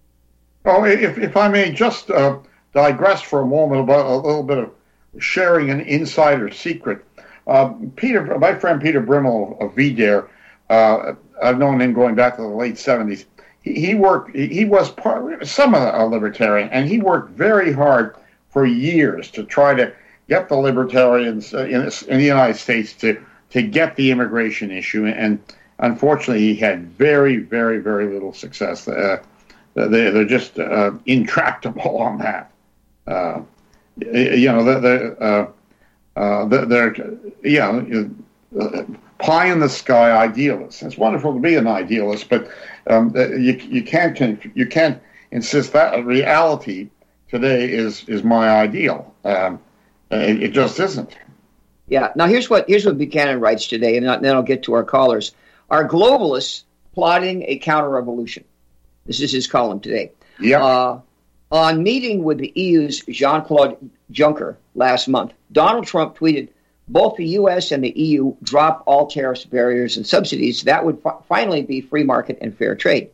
Oh, if if I may just uh, digress for a moment about a little bit of sharing an insider secret. Uh, Peter, my friend Peter Brimmel of V DARE, uh, I've known him going back to the late seventies. He, he worked. He was part, some of a libertarian, and he worked very hard for years to try to get the libertarians uh, in, in the United States to, to get the immigration issue. And unfortunately, he had very, very, very little success. Uh, they, they're just uh, intractable on that. Uh, you know, they're, they're, uh, uh, they're you know, uh, pie in the sky idealists. It's wonderful to be an idealist, but um, you, you can't you can't insist that reality today is is my ideal. Um, it, it just isn't. Yeah. Now here's what here's what Buchanan writes today, and then I'll get to our callers. Are globalists plotting a counter-revolution? This is his column today. Yeah. Uh, on meeting with the E U's Jean-Claude Juncker last month, Donald Trump tweeted, "Both the U S and the E U drop all tariffs, barriers, and subsidies. That would fi- finally be free market and fair trade."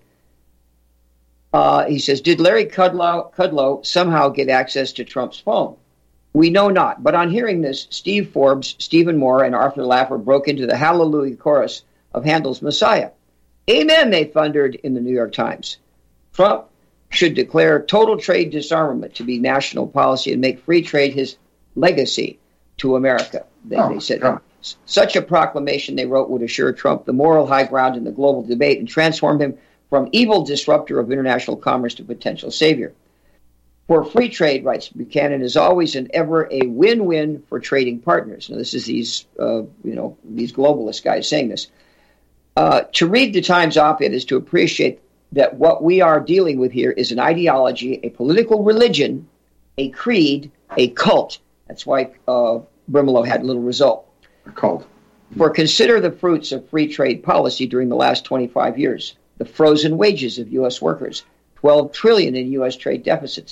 Uh, he says, did Larry Kudlow, Kudlow somehow get access to Trump's phone? We know not. But on hearing this, Steve Forbes, Stephen Moore, and Arthur Laffer broke into the hallelujah chorus of Handel's Messiah. Amen, they thundered in the New York Times. Trump should declare total trade disarmament to be national policy and make free trade his legacy to America. They, oh, they said God. Such a proclamation, they wrote, would assure Trump the moral high ground in the global debate and transform him from evil disruptor of international commerce to potential savior. For free trade, writes Buchanan, is always and ever a win-win for trading partners. Now, this is these, uh, you know, these globalist guys saying this. Uh, to read the Times op-ed is to appreciate that what we are dealing with here is an ideology, a political religion, a creed, a cult. That's why uh, Brimelow had little result. A cult. For consider the fruits of free trade policy during the last twenty-five years. The frozen wages of U S workers, twelve trillion dollars in U S trade deficits,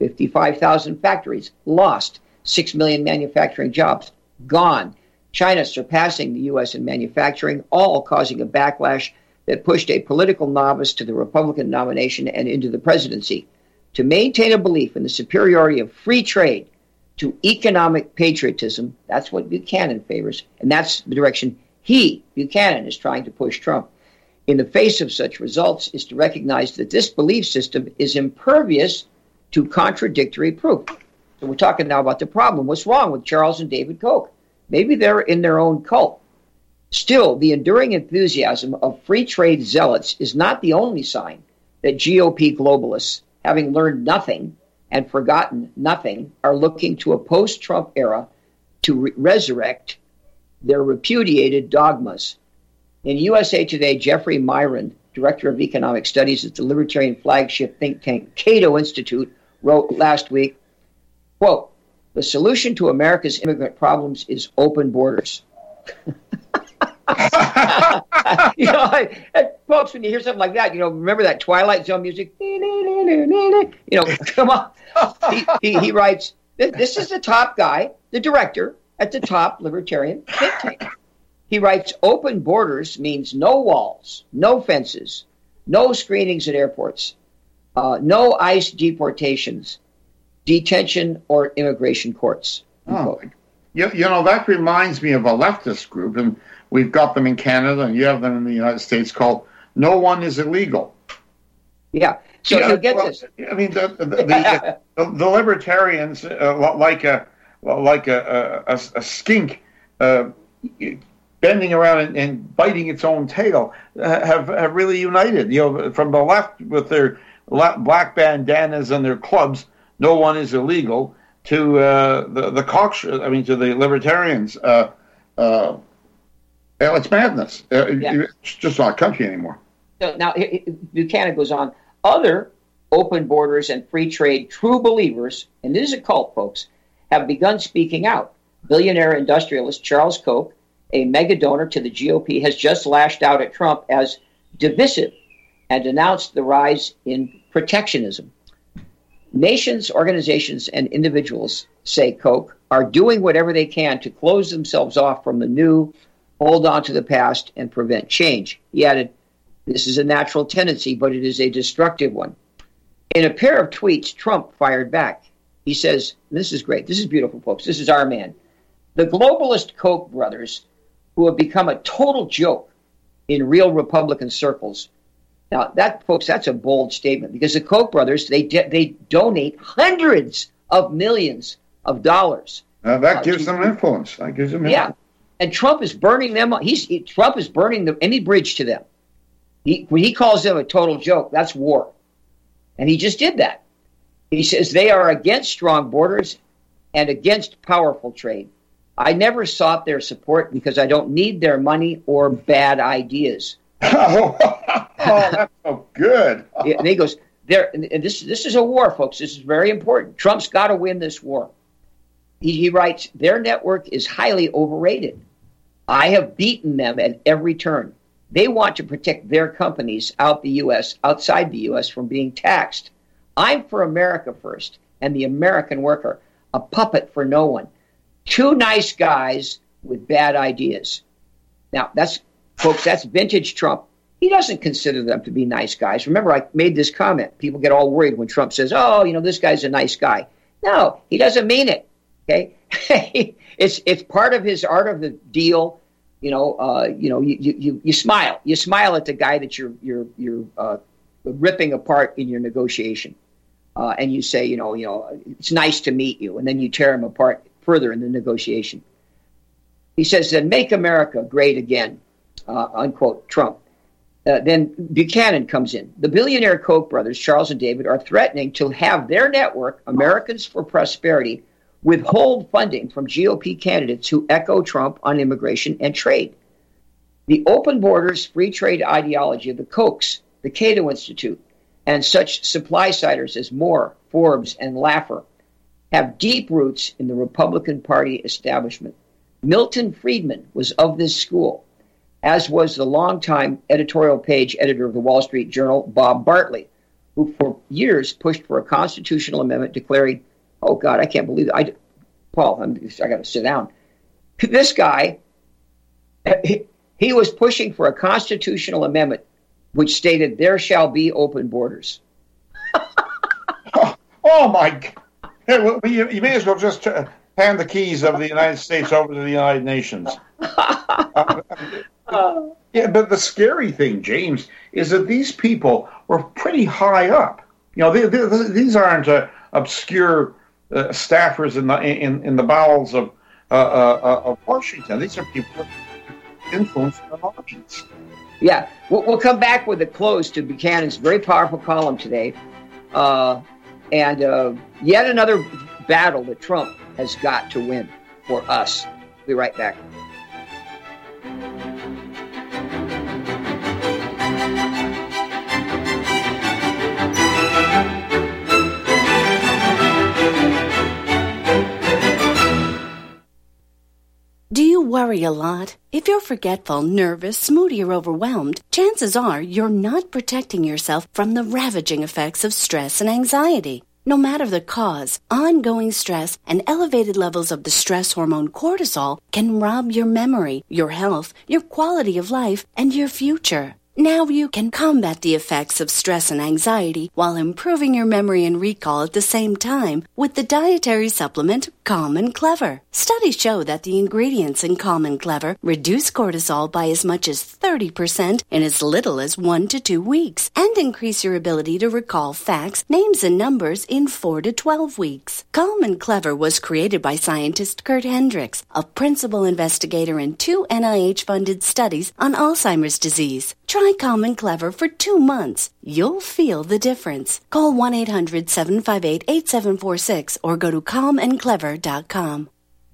fifty-five thousand factories lost, six million manufacturing jobs gone, China surpassing the U S in manufacturing, all causing a backlash that pushed a political novice to the Republican nomination and into the presidency. To maintain a belief in the superiority of free trade to economic patriotism, that's what Buchanan favors, and that's the direction he, Buchanan, is trying to push Trump. In the face of such results, is to recognize that this belief system is impervious to contradictory proof. So we're talking now about the problem. What's wrong with Charles and David Koch? Maybe they're in their own cult. Still, the enduring enthusiasm of free trade zealots is not the only sign that G O P globalists, having learned nothing and forgotten nothing, are looking to a post-Trump era to re- resurrect their repudiated dogmas. In U S A Today, Jeffrey Myron, director of economic studies at the libertarian flagship think tank Cato Institute, wrote last week, quote, "The solution to America's immigrant problems is open borders." you know, I, and folks, when you hear something like that, you know, remember that Twilight Zone music? You know, come on. He, he, he writes, this is the top guy, the director at the top libertarian think tank. He writes, open borders means no walls, no fences, no screenings at airports, uh, no ICE deportations, detention or immigration courts. Oh, you, you know, that reminds me of a leftist group, and we've got them in Canada, and you have them in the United States, called No One is Illegal. Yeah. So, yeah, so get well, this. I mean, the the, the, the, the libertarians, uh, like a like a a, a skink uh, bending around and, and biting its own tail, uh, have have really united. You know, from the left with their black bandanas and their clubs, no one is illegal, to uh, the the cock, I mean, to the libertarians. Uh, uh, it's madness. Uh, yeah. It's just not a country anymore. So now Buchanan goes on. Other open borders and free trade true believers, and this is a cult, folks, have begun speaking out. Billionaire industrialist Charles Koch, a mega donor to the G O P, has just lashed out at Trump as divisive and denounced the rise in protectionism. Nations, organizations, and individuals, say Koch, are doing whatever they can to close themselves off from the new, hold on to the past, and prevent change. He added, this is a natural tendency, but it is a destructive one. In a pair of tweets, Trump fired back. He says, this is great. This is beautiful, folks. This is our man. The globalist Koch brothers, who have become a total joke in real Republican circles. Now, that, folks, that's a bold statement, because the Koch brothers, they de- they donate hundreds of millions of dollars. Uh, that uh, gives to, them influence. That gives them yeah. influence. And Trump is burning them. He's he, Trump is burning the, any bridge to them. He, when he calls them a total joke, that's war. And he just did that. He says they are against strong borders and against powerful trade. I never sought their support because I don't need their money or bad ideas. oh, that's so good. Yeah, and he goes, there. And this, this is a war, folks. This is very important. Trump's got to win this war. He, he writes, their network is highly overrated. I have beaten them at every turn. They want to protect their companies out the U S, outside the U S, from being taxed. I'm for America first and the American worker, a puppet for no one. Two nice guys with bad ideas. Now, that's, folks, that's vintage Trump. He doesn't consider them to be nice guys. Remember, I made this comment. People get all worried when Trump says, oh, you know, this guy's a nice guy. No, he doesn't mean it. Okay? it's it's part of his art of the deal. You know, uh, you know, you, you you smile. You smile at the guy that you're you're you're uh, ripping apart in your negotiation, uh, and you say, you know, you know, it's nice to meet you, and then you tear him apart further in the negotiation. He says, "Then make America great again," uh, unquote. Trump. Uh, then Buchanan comes in. The billionaire Koch brothers, Charles and David, are threatening to have their network, Americans for Prosperity, withhold funding from G O P candidates who echo Trump on immigration and trade. The open borders, free trade ideology of the Kochs, the Cato Institute, and such supply-siders as Moore, Forbes, and Laffer have deep roots in the Republican Party establishment. Milton Friedman was of this school, as was the longtime editorial page editor of the Wall Street Journal, Bob Bartley, who for years pushed for a constitutional amendment declaring, oh, God, I can't believe it. I, Paul, I'm, I got to sit down. This guy, he, he was pushing for a constitutional amendment which stated there shall be open borders. oh, oh, my God. Hey, well, you, you may as well just uh, hand the keys of the United States over to the United Nations. uh, yeah, but the scary thing, James, is that these people were pretty high up. You know, they, they, these aren't uh, obscure uh, staffers in the in, in the bowels of uh, uh, of Washington. These are people with influence in the audience. Yeah, we'll, we'll come back with a close to Buchanan's very powerful column today. Uh, and uh, yet another battle that Trump has got to win for us. We'll be right back. Do you worry a lot? If you're forgetful, nervous, moody, or overwhelmed, chances are you're not protecting yourself from the ravaging effects of stress and anxiety. No matter the cause, ongoing stress and elevated levels of the stress hormone cortisol can rob your memory, your health, your quality of life, and your future. Now you can combat the effects of stress and anxiety while improving your memory and recall at the same time with the dietary supplement Calm and Clever. Studies show that the ingredients in Calm and Clever reduce cortisol by as much as thirty percent in as little as one to two weeks and increase your ability to recall facts, names, and numbers in four to twelve weeks. Calm and Clever was created by scientist Kurt Hendricks, a principal investigator in two N I H-funded studies on Alzheimer's disease. Try Calm and Clever for two months. You'll feel the difference. Call one eight hundred seven five eight eight seven four six or go to calm and clever dot com.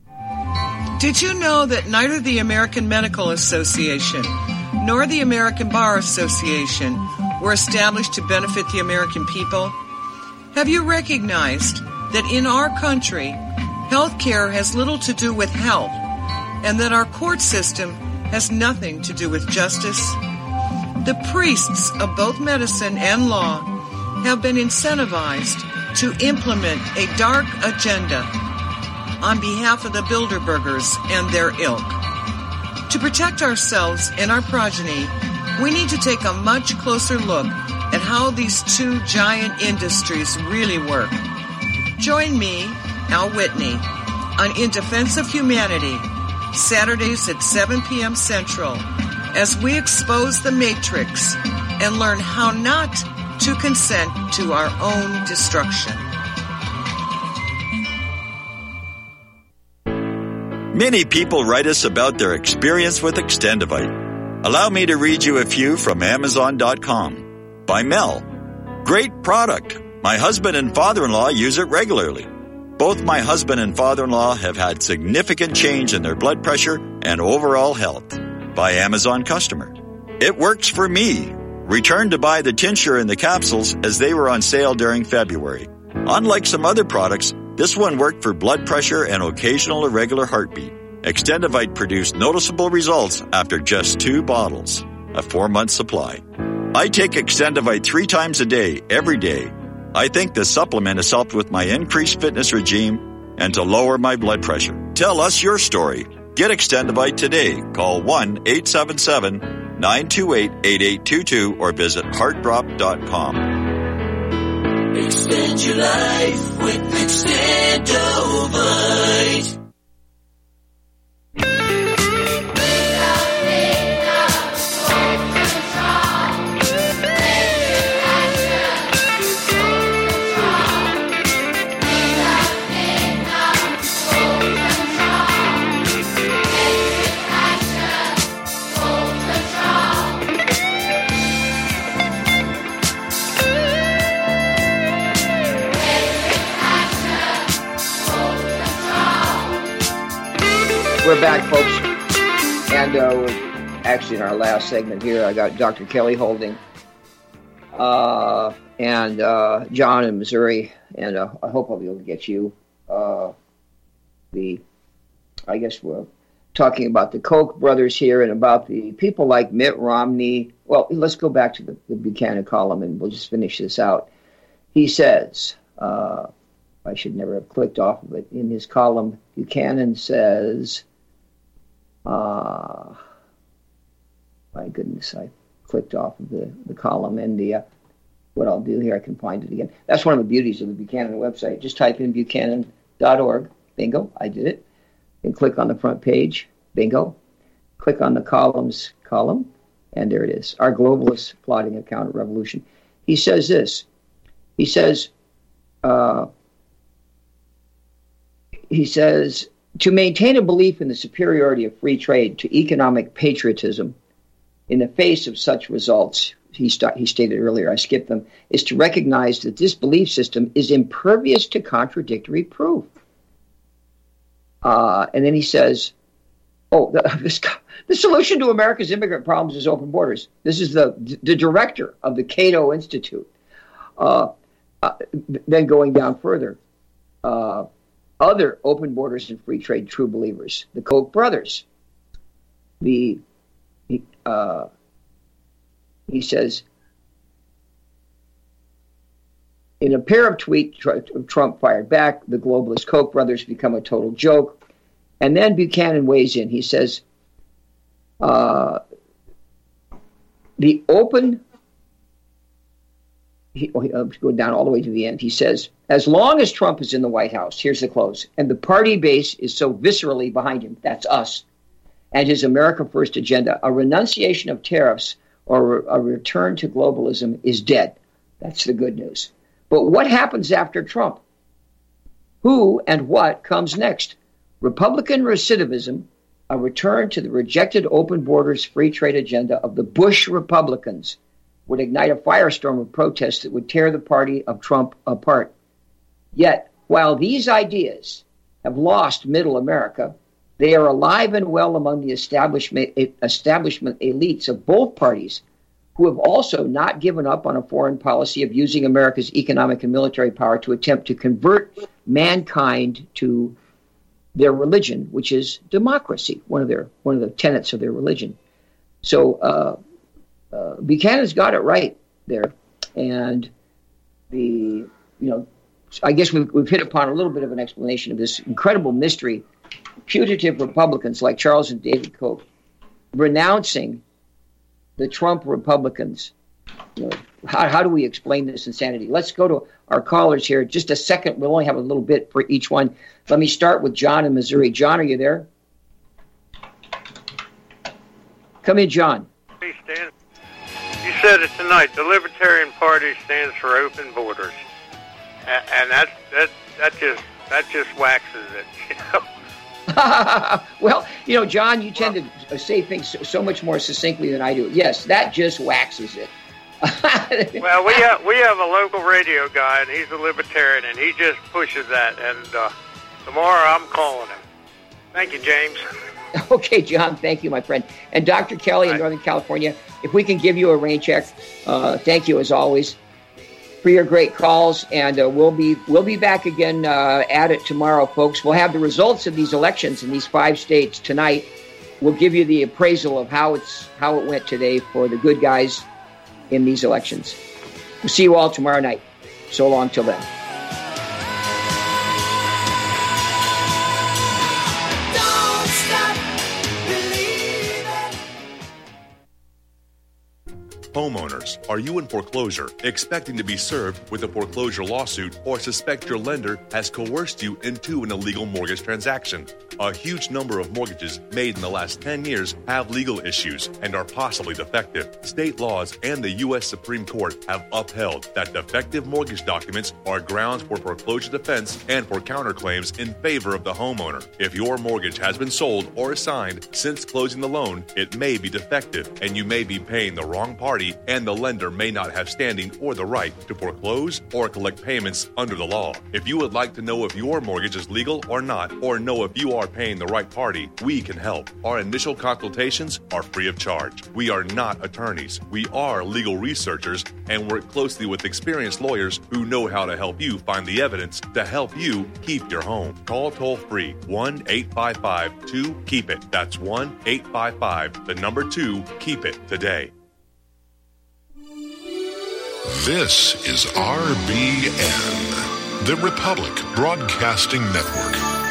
Did you know that neither the American Medical Association nor the American Bar Association were established to benefit the American people? Have you recognized that in our country, health care has little to do with health, and that our court system has nothing to do with justice? The priests of both medicine and law have been incentivized to implement a dark agenda on behalf of the Bilderbergers and their ilk. To protect ourselves and our progeny, we need to take a much closer look at how these two giant industries really work. Join me, Al Whitney, on In Defense of Humanity, Saturdays at seven p.m. Central, as we expose the matrix and learn how not to consent to our own destruction. Many people write us about their experience with Extendivite. Allow me to read you a few from Amazon dot com. By Mel. Great product. My husband and father-in-law use it regularly. Both my husband and father-in-law have had significant change in their blood pressure and overall health. By Amazon customer. It works for me. Returned to buy the tincture and the capsules as they were on sale during February. Unlike some other products, this one worked for blood pressure and occasional irregular heartbeat. Extendivite produced noticeable results after just two bottles, a four-month supply. I take Extendivite three times a day, every day. I think the supplement has helped with my increased fitness regime and to lower my blood pressure. Tell us your story. Get Extendivite today. Call one eight seven seven nine two eight eight eight two two or visit heart drop dot com. Extend your life with Extendivite. We're back, folks, and uh, we're actually in our last segment here. I got Doctor Kelly Holding uh, and uh, John in Missouri, and uh, I hope I'll be able to get you uh, the, I guess, we'll talking about the Koch brothers here and about the people like Mitt Romney. Well, let's go back to the, the Buchanan column and we'll just finish this out. He says, uh, I should never have clicked off of it. In his column, Buchanan says, uh, my goodness, I clicked off of the, the column, and the uh, what I'll do here, I can find it again. That's one of the beauties of the Buchanan website. Just type in buchanan dot org. Bingo, I did it. And click on the front page. Bingo. Click on the columns column, and there it is. Our globalists plotting a counter-revolution. He says this. He says, uh, he says, to maintain a belief in the superiority of free trade to economic patriotism in the face of such results, he, st- he stated earlier, I skipped them, is to recognize that this belief system is impervious to contradictory proof. Uh, and then he says, oh, the, this, the solution to America's immigrant problems is open borders. This is the, the director of the Cato Institute. Uh, uh, then going down further, uh, other open borders and free trade true believers, the Koch brothers, the uh, he says, in a pair of tweets, Trump fired back. The globalist Koch brothers become a total joke. And then Buchanan weighs in. He says, uh, the open, he, oh, uh, go down all the way to the end. He says, as long as Trump is in the White House, here's the close, and the party base is so viscerally behind him, that's us, and his America First agenda, a renunciation of tariffs or a return to globalism is dead. That's the good news. But what happens after Trump? Who and what comes next? Republican recidivism, a return to the rejected open borders free trade agenda of the Bush Republicans, would ignite a firestorm of protests that would tear the party of Trump apart. Yet, while these ideas have lost middle America, they are alive and well among the establishment, establishment elites of both parties, who have also not given up on a foreign policy of using America's economic and military power to attempt to convert mankind to their religion, which is democracy, one of their one of the tenets of their religion. So uh, uh, Buchanan's got it right there, and the you know I guess we've, we've hit upon a little bit of an explanation of this incredible mystery. Putative Republicans like Charles and David Koch renouncing the Trump Republicans. You know, how, how do we explain this insanity? Let's go to our callers here. Just a second. We'll only have a little bit for each one. Let me start with John in Missouri. John, are you there? Come in, John. Hey, Stan. You said it tonight. The Libertarian Party stands for open borders, and, and that that that just that just waxes it. You know? Well, you know, John, you tend well, to say things so, so much more succinctly than I do. Yes, that just waxes it. Well, we have we have a local radio guy, and he's a libertarian, and he just pushes that. And uh, tomorrow, I'm calling him. Thank you, James. Okay, John. Thank you, my friend. And Doctor Kelly in Northern California, if we can give you a rain check, uh, thank you as always for your great calls, and uh, we'll be we'll be back again uh, at it tomorrow, folks. We'll have the results of these elections in these five states tonight. We'll give you the appraisal of how it's how it went today for the good guys in these elections. We'll see you all tomorrow night. So long till then. Homeowners, are you in foreclosure, expecting to be served with a foreclosure lawsuit, or suspect your lender has coerced you into an illegal mortgage transaction? A huge number of mortgages made in the last ten years have legal issues and are possibly defective. State laws and the U S Supreme Court have upheld that defective mortgage documents are grounds for foreclosure defense and for counterclaims in favor of the homeowner. If your mortgage has been sold or assigned since closing the loan, it may be defective and you may be paying the wrong party party, and the lender may not have standing or the right to foreclose or collect payments under the law. If you would like to know if your mortgage is legal or not, or know if you are paying the right party, we can help. Our initial consultations are free of charge. We are not attorneys. We are legal researchers and work closely with experienced lawyers who know how to help you find the evidence to help you keep your home. Call toll-free one eight five five two keep it. That's one eight five five, the number two, keep it today. This is R B N, the Republic Broadcasting Network.